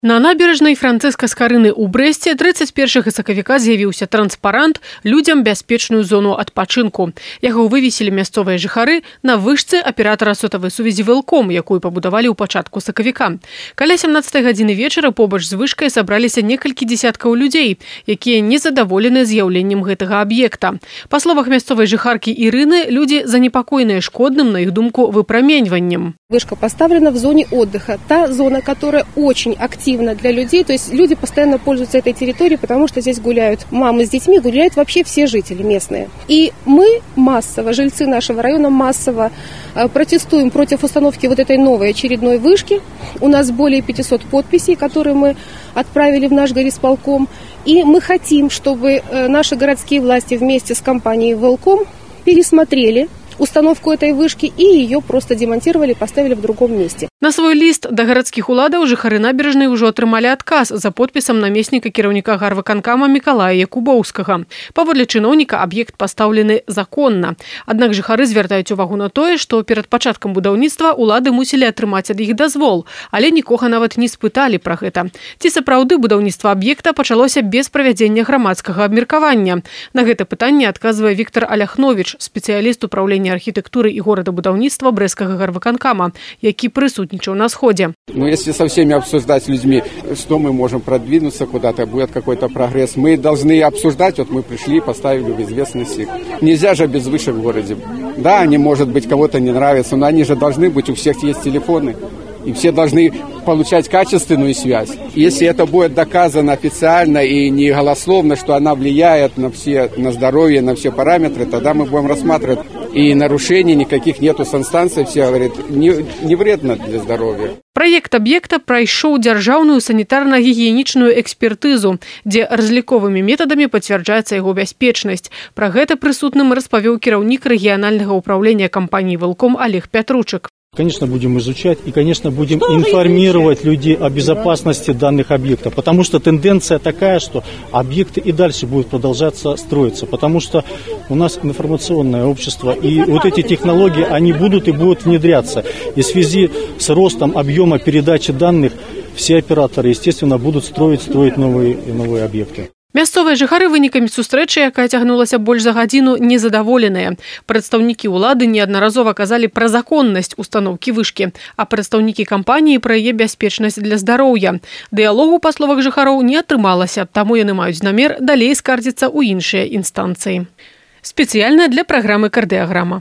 На набережнай Францыска Скарыны ў Брэсце 31 сакавіка з'явіўся транспарант «Людзям бяспечную зону адпачынку». Яго вывесілі мясцовыя жыхары на вышцы аператара сотавай сувязі «Велком», якую пабудавалі ў пачатку сакавіка. Каля 17 гадзіны вечара побач з вышкай сабраліся некалькі дзесяткаў людзей, якія незадаволены з'яўленнем гэтага аб'екта. Па словах мясцовай жыхаркі Ірыны, людзі занепакоеныя шкодным, на іх думку, выпраменьваннем. Вышка поставлена в зоне отдыха. Та зона, которая очень активна для людей. То есть люди постоянно пользуются этой территорией, потому что здесь гуляют мамы с детьми, гуляют вообще все жители местные. И мы массово, жильцы нашего района массово протестуем против установки вот этой новой очередной вышки. У нас более 500 подписей, которые мы отправили в наш горисполком. И мы хотим, чтобы наши городские власти вместе с компанией «Велком» пересмотрели установку этой вышки и ее просто демонтировали, поставили в другом месте. На свой ліст да гарадскіх уладаў жыхары набережнай ужо атрымалі адказ за подпісам намесніка кіраўніка гарвыканкама Мікалая Якубоўскага. Паводле чыноўніка аб'ект пастаўлены законна. Аднак жыхары звяртаюць увагу на тое, што перад пачаткам будаўніцтва улады мусілі атрымаць ад іх дазвол, але нікога нават не спыталі пра гэта. Ці сапраўды будаўніцтва аб'екта пачалося без правядзення грамадскага абмеркавання? На гэта пытанне адказвае Віктор Аляхновіч, спецыяліст управлення архітэктуры і горадабудаўніцтва Брэсцкага гарвыканкама, які прысутнічаў на сходе. Если со всеми обсуждать с людьми, что мы можем продвинуться куда-то, будет какой-то прогресс, мы должны обсуждать, вот мы пришли, поставили в известность. Нельзя же без вышек в городе. Да, они, может быть, кого-то не нравятся, но они же должны быть, у всех есть телефоны. И все должны получать качественную связь. Если это будет доказано официально и не голословно, что она влияет на здоровье, на все параметры, тогда мы будем рассматривать. И нарушений никаких нету. Санстанция все говорит, не вредно для здоровья. Праект аб'екта прайшоў дзяржаўную санітарна-гігіенічную экспертызу, дзе разліковымі метадамі пацвярджаецца яго бяспечнасць. Пра гэта прысутным распавёў кіраўнік рэгіянальнага ўправлення кампаніі «Велком» Олег Пятручык. Конечно, будем изучать и, конечно, будем информировать людей о безопасности данных объектов, потому что тенденция такая, что объекты и дальше будут продолжаться строиться, потому что у нас информационное общество, и вот эти технологии, они будут и будут внедряться. И в связи с ростом объема передачи данных все операторы, естественно, будут строить новые объекты. Мясцовыя жыхары вынікамі сустрэчы, якая цягнулася больш за гадзіну, незадаволеныя. Прадстаўнікі ўлады неаднаразова казалі пра законнасць установкі вышкі, а прадстаўнікі кампаніі пра яе бяспечнасць для здароўя. Дыялогу, па словах жыхароў, не атрымалася, таму яны маюць намер далей скардзіцца ў іншыя інстанцыі. Спецыяльна для праграмы «Кардыаграма».